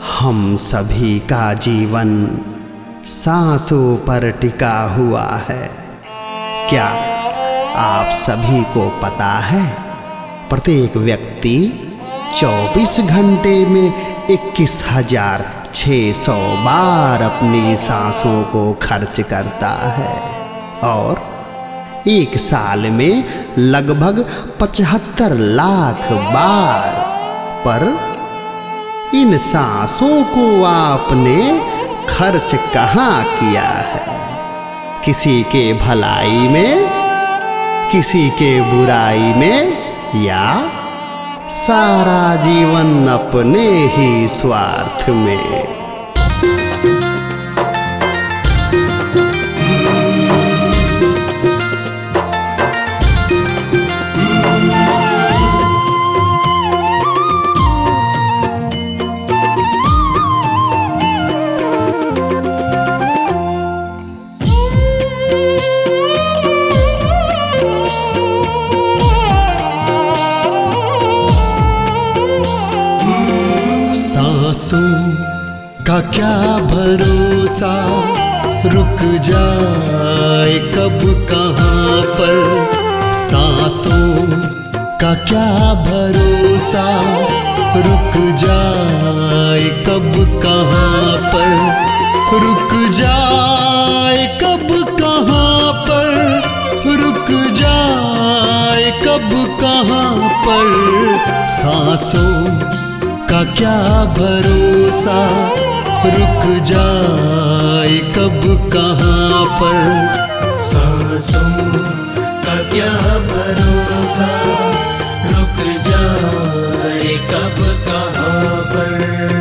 हम सभी का जीवन सांसों पर टिका हुआ है। क्या आप सभी को पता है, प्रत्येक व्यक्ति 24 घंटे में 21,600 बार अपनी सांसों को खर्च करता है और एक साल में लगभग 75 लाख बार। पर इन सांसों को आपने खर्च कहाँ किया है? किसी के भलाई में, किसी के बुराई में, या सारा जीवन अपने ही स्वार्थ में? सांसों का क्या भरोसा, रुक जाए कब कहाँ पर। सांसों का क्या भरोसा, रुक जाए कब कहाँ पर। रुक जाए कब कहाँ पर, रुक जाए कब कहाँ पर। सांसों का क्या भरोसा, रुक जाए कब कहाँ पर। सांसों का क्या भरोसा, रुक जाए कब कहाँ पर।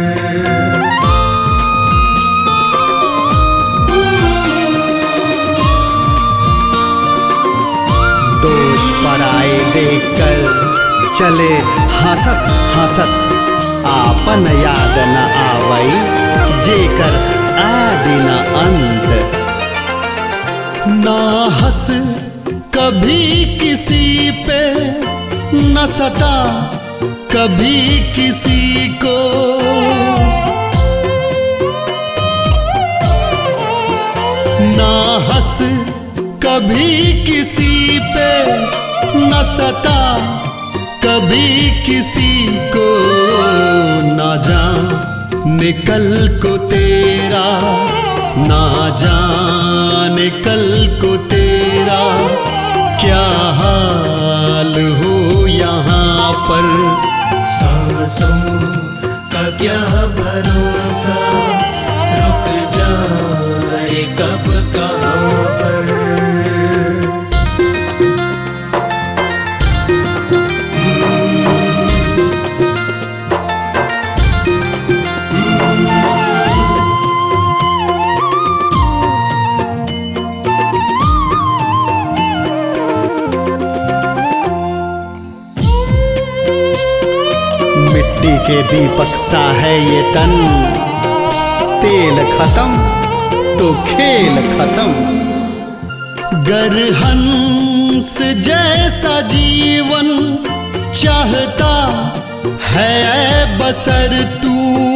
दोष पराए देखकर चले हंसत हंसत, आपन याद न आवई जेकर आदि न अंत। ना हंस कभी किसी पे, न सटा कभी किसी को। ना हंस कभी किसी पे, न सटा कभी किसी को। ना जाने कल को तेरा, ना जाने कल को तेरा क्या हाल हो यहाँ पर। सांसों का क्या भरोसा, रुक जाए कब कहाँ पर। मिट्टी के दीपक सा है ये तन, तेल खत्म तो खेल खत्म। गर हंस जैसा जीवन चाहता है बसर तू।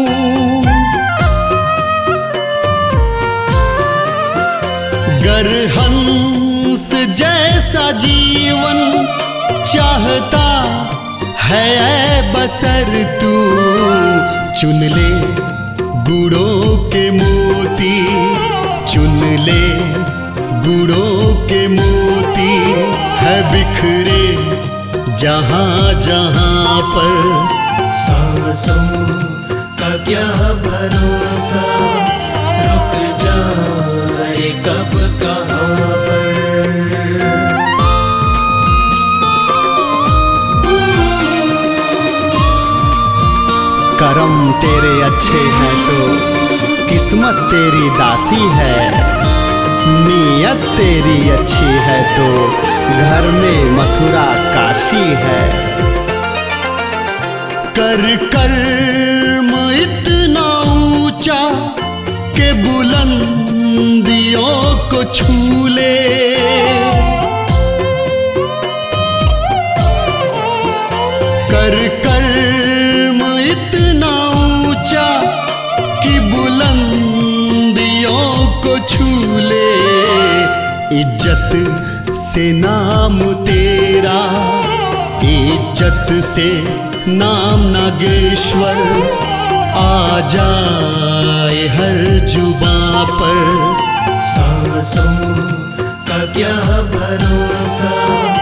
गर हंस जैसा जीवन चाहता है बसर तू। चुन ले गुड़ों के मोती, चुन ले गुड़ों के मोती, है बिखरे जहाँ जहाँ पर। सांसों का क्या भरोसा, रुक जाए कब कहाँ पर। करम तेरे अच्छे हैं तो किस्मत तेरी दासी है। नीयत तेरी अच्छी है तो घर में मथुरा काशी है। कर कर्म इतना ऊंचा के बुलंदियों को छू ले। कर कर्म इतना ऊंचा से नाम तेरा, इज्जत से नाम नागेश्वर आ जाए हर जुबां पर। सांसों का क्या भरोसा,